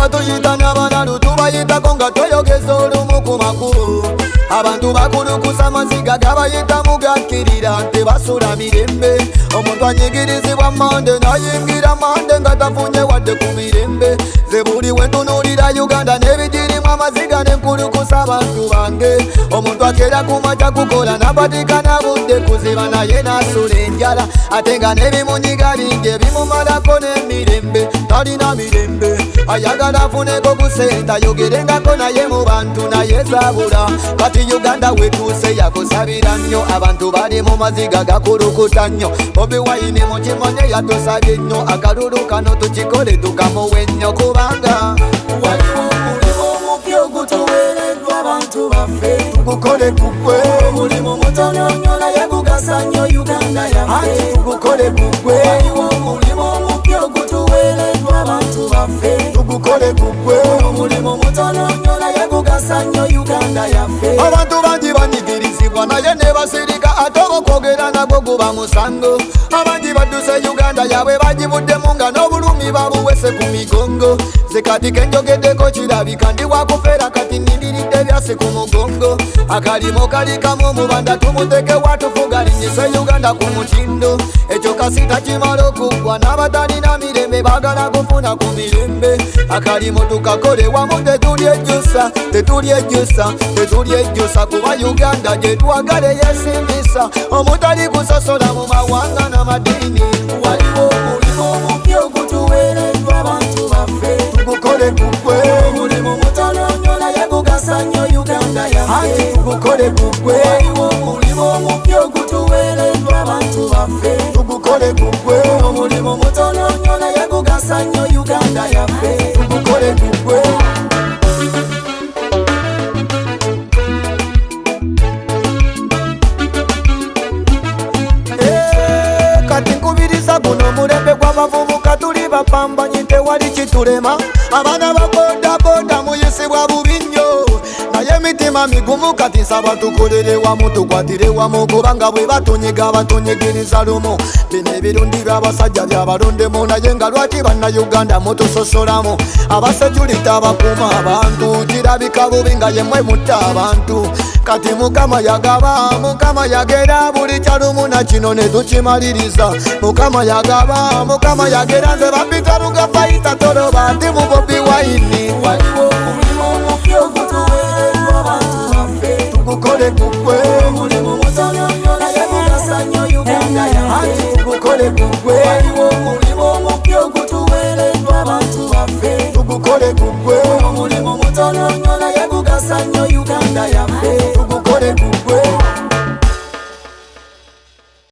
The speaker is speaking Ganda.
batuyita n'abanalu tubayitako nga tweyogeza olumu ku makulu. Abantu bakulukusa amaziga gabayita mugakkirira nti basula mirembe. Omuntu anyigirizibwa mande nayingira mande nga tafunye wadde ku mirembe. Ze buli wentunuulira Uganda n'ebigirimu amaziga n'enkulukusa abantu bange. Omuntu akeera ku makya kukola napatikana budde kuziba naye nasula enjala. Ate nga n'ebimunyiga bingi ebimumalako n'emirembe. Talina mirembe ayagala afuneko ku sente ayogerengako naye mu bantu naye zabula. Kati Uganda wetuuse yakusabira nnyo. Abantu bali mu maziga gakulukuta nnyo. Bobi Wine mukimanye yatusabye nnyo. Akalulu kano tukikole tukamuwe nnyo kubanga waliwo omulimu omupya ogutuweereddwa abantu baffe. Tugukole gugwe omulimu mutono nnyo naye gugasa nnyo Uganda yaffe. Tugukole gugwe waliwo omulimu omupya ogutuweereddwa abantu baffe. Tugukole gugwe omulimu mutono nnyo naye gugasa nnyo Uganda yaffe. Abantu bangi banyigirizibwa naye ne basirika ate okwogera nagwo guba musango. Abangi badduse Uganda yabwe bagibuddemu nga n'obulumi babuwese ku migongo. Ze kati kenjogeddeko kirabika ndi wakufeera kati nindiridde byase ku mugongo. Akalimo kali kamu mubanda tumuteke watufuga linyise Uganda ku mutindo. Ekyo kasita kimala okuggwa n'abatalina mirembe baagala kufuna ku mirembe. Akalimo tukakole wamu tetulyejjusa tetulyejjusa kuba Uganda gye twagala yesimbisa. Omutali kusosola mu mawanga n'amadiini. Waliwo omulimu omupya ogutuweereddwa abantu baffe. Tugukole gugwe omulimu mutono nnyo naye gugasa nnyo Uganda yaffe. Tugukole gugwe waliwo omulimu omupya ogutuweereddwa abantu baffe. Tugukole gugwe omulimu mutono nnyo naye gugasa nnyo Uganda yaffe. Tugukole gugwe. Kati nkubiriza guno mulembe gw'abavubuka tuli bapambanyi tewali kitulema. Abaana ba boda boda muyisibwa bubi nnyo naye emitima migumu kati nsaba tukolere wamu tukwatire wamu kubanga bwe batunyiga batunyigiriza lumu. Bino ebirundi by'abasajja byabalondemu naye nga lwaki bannayuganda mutusosolamu. Abasejulita bakuuma abantu kirabika bubi nga yemmwe mutta abantu. Kati Mukama yagaba Mukama yagera buli kyalumu na kino ne tukimaliriza. Mukama yagaba Mukama yagera nze bapita lugafayita toloba ndi mu Bobi Wine. Waliwo omulimu omupya ogutuweereddwa abantu baffe. Tugukole gugwe omulimu mutono nnyo naye gugasa nnyo Uganda yaffe. Tugukole gugwe waliwo omulimu omupya ogutuweereddwa abantu baffe. Tugukole gugwe omulimu mutono nnyo naye gugasa nnyo Uganda yaffe. Tugukole gugwe.